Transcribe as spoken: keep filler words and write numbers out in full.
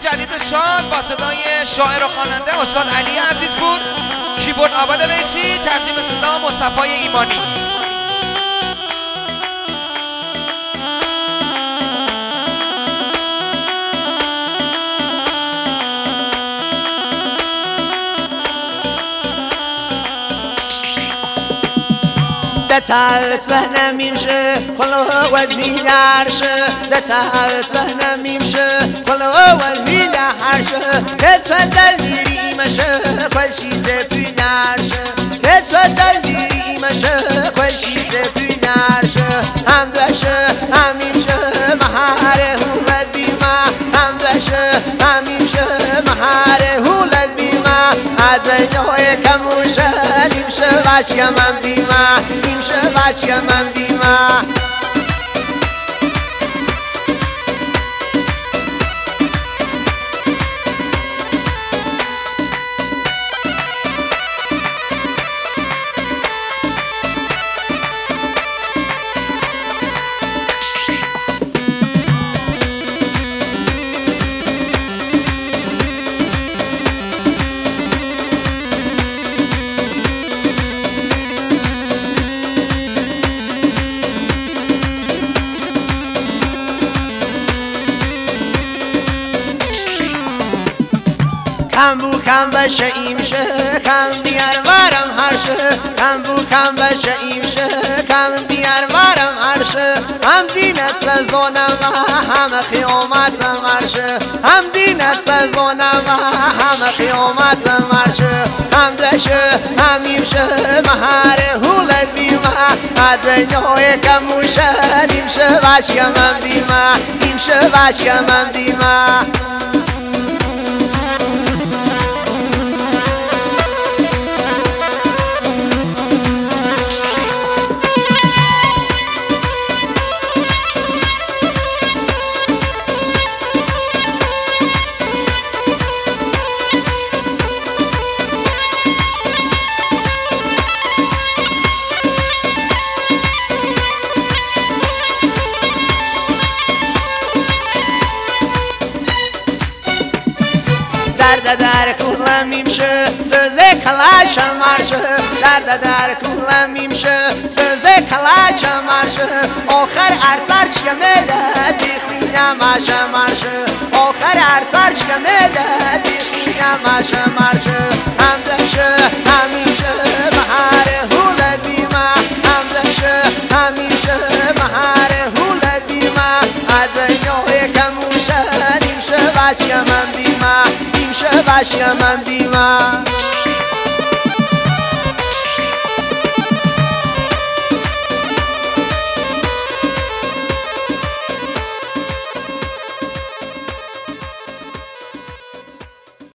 جدید شاد با صدای شاعر و خواننده استاد علی عزیزپور، کیبورد آباد ویسی، ترجیح صدا مصطفی ایمانی. دتعرف نمیشه خلو وجهیارشه دتعرف نمیشه خلو وجهیارشه کت دلیری مشه کلشیت پینارشه کت دلیری مشه کلشیت پینارشه هم بشه همیشه مهاره هولد بیما هم بشه همیشه مهاره هولد بیما عدنهای کموشه نیمشه باشی من بیما نیمشه باشی من بیما کم بو کم بشه ایمشه کم بیار وارم هرشه کم بو کم بشه ایمشه کم بیار وارم هرشه هم دینت سزانم هم خیامت مرشه هم دینت سزانم هم خیامت مرشه هم دشه هم ایمشه مهاره هولت بیما دنیای کموشه نیمشه باشی من بیما نیمشه باشی من بیما درد در کولم میشه سوزه کلاشم مرشه درد در کولم میشه سوزه کلاشم مرشه آخر ارسر چیه میده دیخینم ماشه مرشه آخر ارسر چیه میده دیخینم ماشه مرشه هم دشه همیشه مهاره هولت بیما هم دشه همیشه مهاره هولت بیما دنیای کموشه نیمشه بچه من بیما نیمشه باشی من بیما